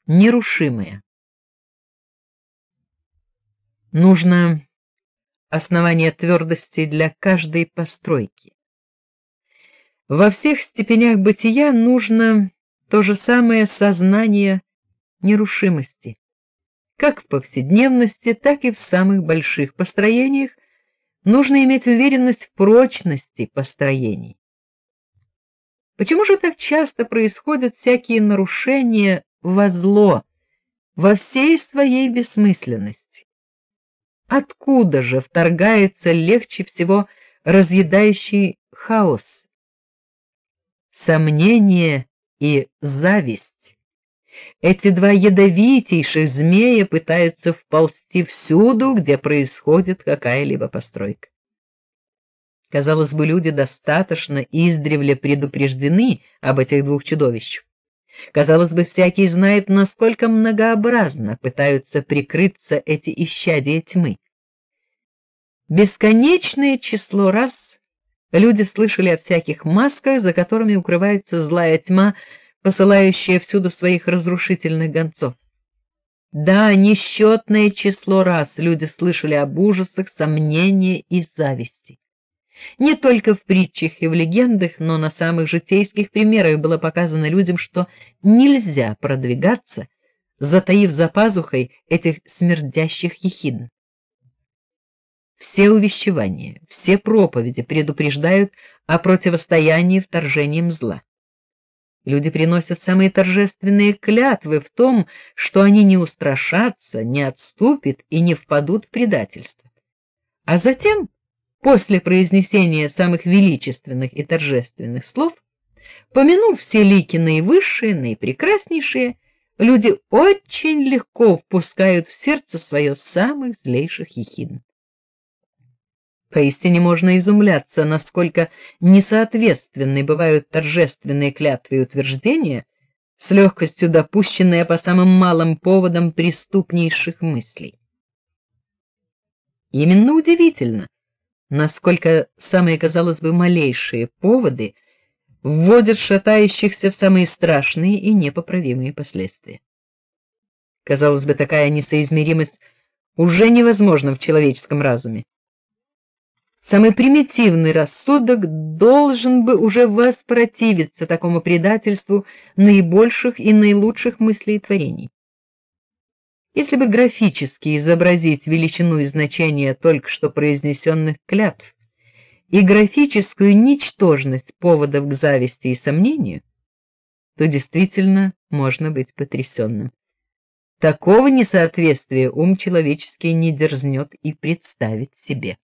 нерушимое. Нужно основание твердости для каждой постройки. Во всех степенях бытия нужно то же самое сознание нерушимости. Как в повседневности, так и в самых больших построениях нужно иметь уверенность в прочности построений. Почему же так часто происходят всякие нарушения во зло, во всей своей бессмысленности? Откуда же вторгается легче всего разъедающий хаос? Сомнение и зависть. Эти два ядовитейших змея пытаются вползти всюду, где происходит какая-либо постройка. Казалось бы, люди достаточно издревле предупреждены об этих двух чудовищах. Казалось бы, всякий знает, насколько многообразно пытаются прикрыться эти исчадия тьмы. Бесконечное число раз люди слышали о всяких масках, за которыми укрывается злая тьма, посылающая всюду своих разрушительных гонцов. Да, несчетное число раз люди слышали об ужасах, сомнения и зависти. Не только в притчах и в легендах, но на самых житейских примерах было показано людям, что нельзя продвигаться, затаив за пазухой этих смердящих ехидн. Все увещевания, все проповеди предупреждают о противостоянии вторжениям зла. Люди приносят самые торжественные клятвы в том, что они не устрашатся, не отступят и не впадут в предательство. А затем, после произнесения самых величественных и торжественных слов, помянув все лики наивысшие, наипрекраснейшие, люди очень легко впускают в сердце свое самых злейших ехидн. Поистине можно изумляться, насколько несоответственны бывают торжественные клятвы и утверждения, с легкостью допущенные по самым малым поводам преступнейших мыслей. Именно удивительно, насколько самые, казалось бы, малейшие поводы вводят шатающихся в самые страшные и непоправимые последствия. Казалось бы, такая несоизмеримость уже невозможна в человеческом разуме. Самый примитивный рассудок должен бы уже воспротивиться такому предательству наибольших и наилучших мыслей и творений. Если бы графически изобразить величину и значение только что произнесенных клятв и графическую ничтожность поводов к зависти и сомнению, то действительно можно быть потрясенным. Такого несоответствия ум человеческий не дерзнет и представить себе.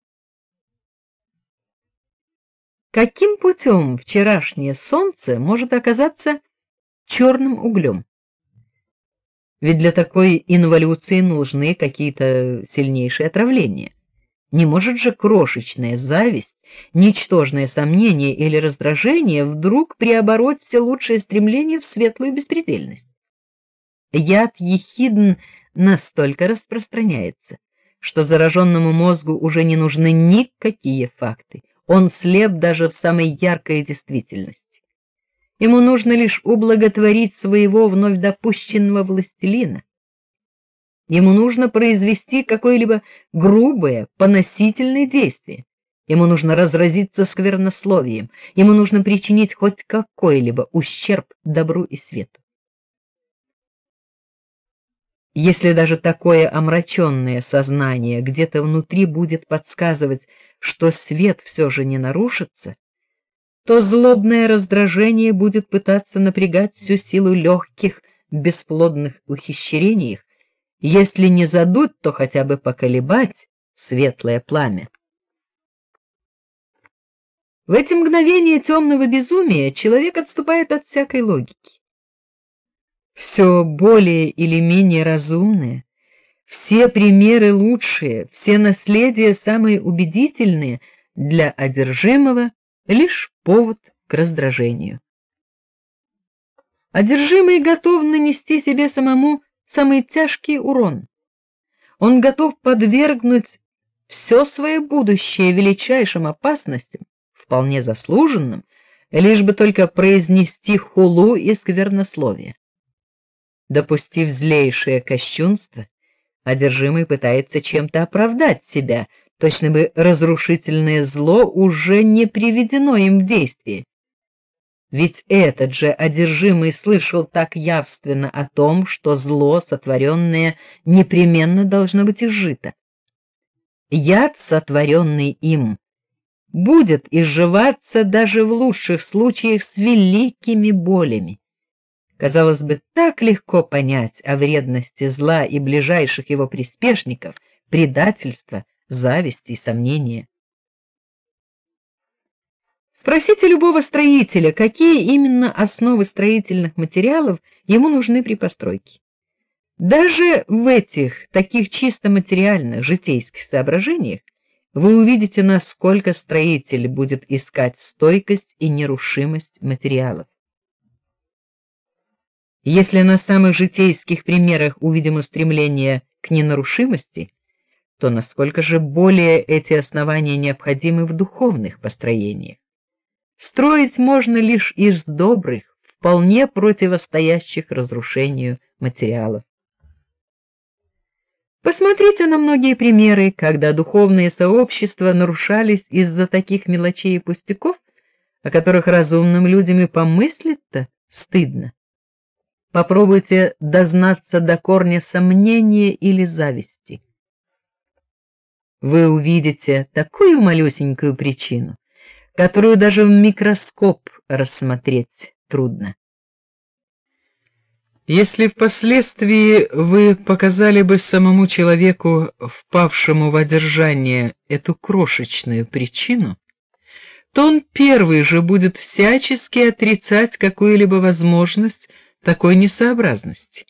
Каким путем вчерашнее солнце может оказаться черным углем? Ведь для такой инволюции нужны какие-то сильнейшие отравления. Не может же крошечная зависть, ничтожное сомнение или раздражение вдруг преобороть все лучшие стремления в светлую беспредельность. Яд ехидн настолько распространяется, что зараженному мозгу уже не нужны никакие факты. Он слеп даже в самой яркой действительности. Ему нужно лишь ублаготворить своего вновь допущенного властелина. Ему нужно произвести какое-либо грубое, поносительное действие. Ему нужно разразиться сквернословием. Ему нужно причинить хоть какой-либо ущерб добру и свету. Если даже такое омраченное сознание где-то внутри будет подсказывать, что свет все же не нарушится, то злобное раздражение будет пытаться напрягать всю силу легких, бесплодных ухищрениях, если не задуть, то хотя бы поколебать светлое пламя. В эти мгновения темного безумия человек отступает от всякой логики. Все более или менее разумное, все примеры лучшие, все наследия самые убедительные для одержимого лишь повод к раздражению. Одержимый готов нанести себе самому самый тяжкий урон. Он готов подвергнуть все свое будущее величайшим опасностям, вполне заслуженным, лишь бы только произнести хулу и сквернословие. Допустив злейшее кощунство, одержимый пытается чем-то оправдать себя, точно бы разрушительное зло уже не приведено им в действие. Ведь этот же одержимый слышал так явственно о том, что зло, сотворенное, непременно должно быть изжито. Яд, сотворенный им, будет изживаться даже в лучших случаях с великими болями. Казалось бы, так легко понять о вредности зла и ближайших его приспешников, предательства, зависти и сомнения. Спросите любого строителя, какие именно основы строительных материалов ему нужны при постройке. Даже в этих таких чисто материальных, житейских соображениях вы увидите, насколько строитель будет искать стойкость и нерушимость материалов. Если на самых житейских примерах увидим устремление к ненарушимости, то насколько же более эти основания необходимы в духовных построениях. Строить можно лишь из добрых, вполне противостоящих разрушению материалов. Посмотрите на многие примеры, когда духовные сообщества нарушались из-за таких мелочей и пустяков, о которых разумным людям и помыслить-то стыдно. Попробуйте дознаться до корня сомнения или зависти. Вы увидите такую малюсенькую причину, которую даже в микроскоп рассмотреть трудно. Если впоследствии вы показали бы самому человеку, впавшему в одержание, эту крошечную причину, то он первый же будет всячески отрицать какую-либо возможность такой несообразности.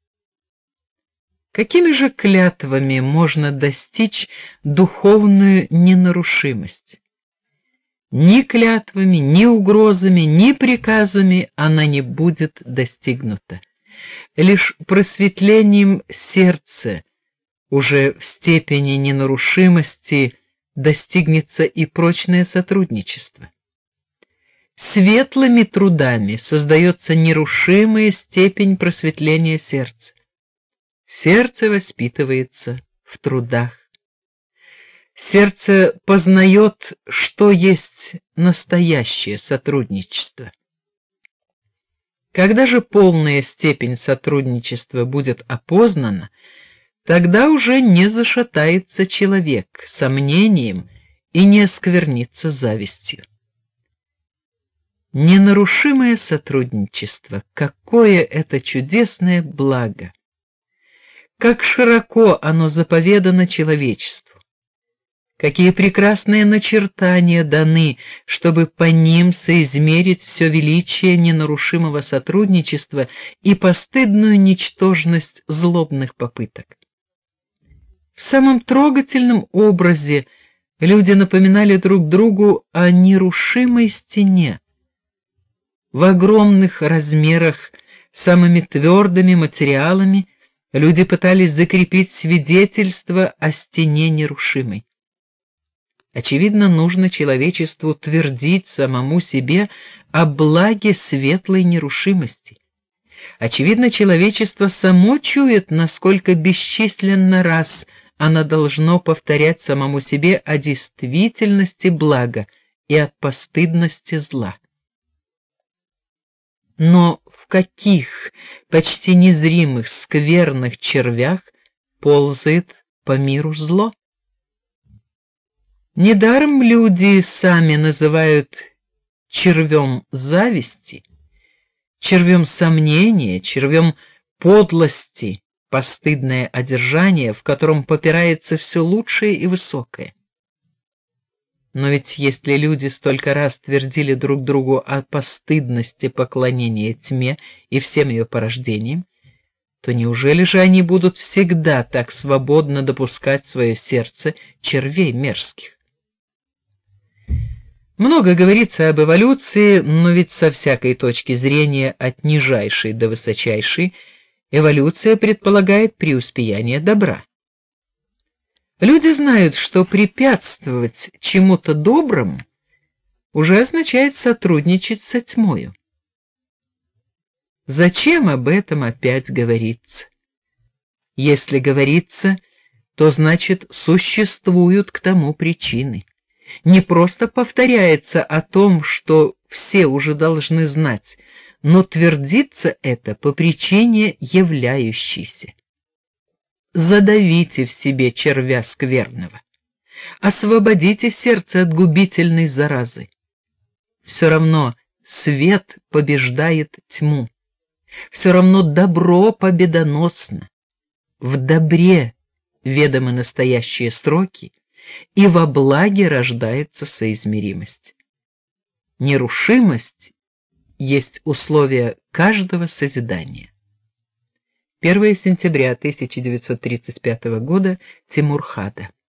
Какими же клятвами можно достичь духовную ненарушимость? Ни клятвами, ни угрозами, ни приказами она не будет достигнута. Лишь просветлением сердца, уже в степени ненарушимости, достигнется и прочное сотрудничество. Светлыми трудами создается нерушимая степень просветления сердца. Сердце воспитывается в трудах. Сердце познает, что есть настоящее сотрудничество. Когда же полная степень сотрудничества будет опознана, тогда уже не зашатается человек сомнением и не осквернится завистью. Ненарушимое сотрудничество, какое это чудесное благо! Как широко оно заповедано человечеству! Какие прекрасные начертания даны, чтобы по ним соизмерить все величие ненарушимого сотрудничества и постыдную ничтожность злобных попыток. В самом трогательном образе люди напоминали друг другу о нерушимой стене. В огромных размерах самыми твердыми материалами люди пытались закрепить свидетельство о стене нерушимой. Очевидно, нужно человечеству твердить самому себе о благе светлой нерушимости. Очевидно, человечество само чует, насколько бесчисленно раз оно должно повторять самому себе о действительности блага и о постыдности зла. Но в каких почти незримых скверных червях ползает по миру зло? Недаром люди сами называют червем зависти, червем сомнения, червем подлости постыдное одержание, в котором попирается все лучшее и высокое. Но ведь если люди столько раз твердили друг другу о постыдности поклонения тьме и всем ее порождениям, то неужели же они будут всегда так свободно допускать в свое сердце червей мерзких? Много говорится об эволюции, но ведь со всякой точки зрения, от нижайшей до высочайшей, эволюция предполагает преуспеяние добра. Люди знают, что препятствовать чему-то доброму уже означает сотрудничать со тьмою. Зачем об этом опять говорится? Если говорится, то значит существуют к тому причины. Не просто повторяется о том, что все уже должны знать, но твердится это по причине являющейся. Задавите в себе червя скверного. Освободите сердце от губительной заразы. Все равно свет побеждает тьму. Все равно добро победоносно. В добре ведомы настоящие сроки, и во благе рождается соизмеримость. Нерушимость есть условие каждого созидания. 1 сентября 1935 года. Тимур Хада.